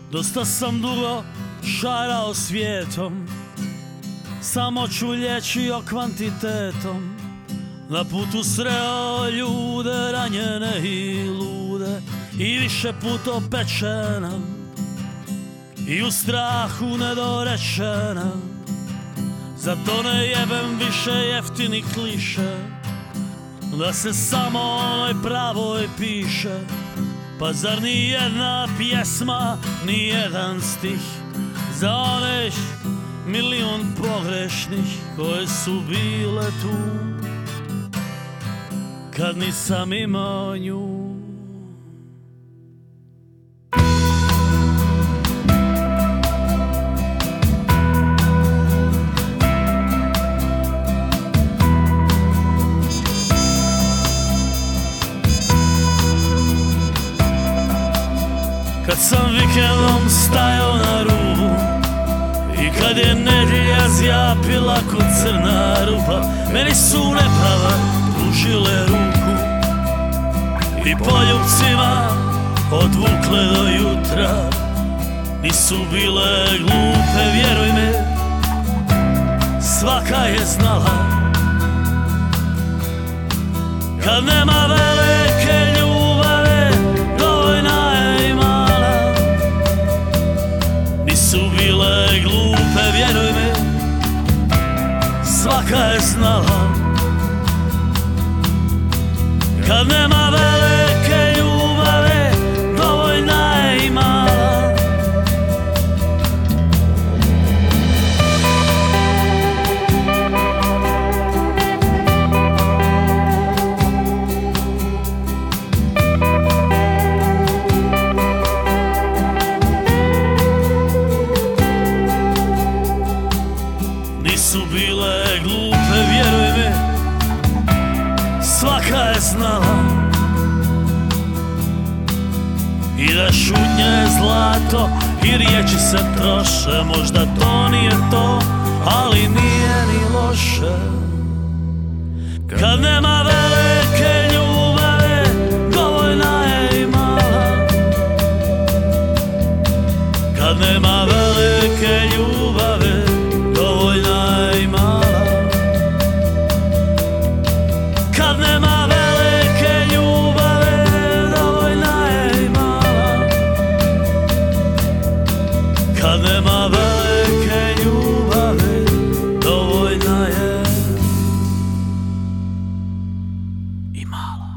Dosta sam dugo šarao svijetom, samo čulječio kvantitetom. Na putu sreo ljude ranjene i lude i više put opečena i u strahu nedorečena. Zato ne jebem više jeftini kliše, da se samo onoj pravoj piše. Pa zar ni jedna pjesma, ni jedan stih za onih milion pogrešnih koje su bile tu kad nisam imao nju. Kad sam vikendom stajao na rubu i kad je nedjelja zjapila ko crna rupa, meni su neprave pružile ruku i poljubcima odvukle do jutra. Nisu bile glupe, vjeruj mi, svaka je znala. Kad nema velike ljubave, dovoljna je i mala. Nisu bile glupe, vjeruj mi, svaka je znala. Kad nema velike ljubave, dovoljna je i mala. Nisu bile glupe, vjeruj mi, svaka je znala. I da šutnja je zlato i riječi se troše, možda to nije to, ali nije ni loše. Kad nema velike ljubave, dovoljna je i mala. Kad nema velike ljubave, dovoljna je i mala. Kad nema velike ljubave, dovoljna je i mala. Kad nema velike ljubave, dovoljna je i mala.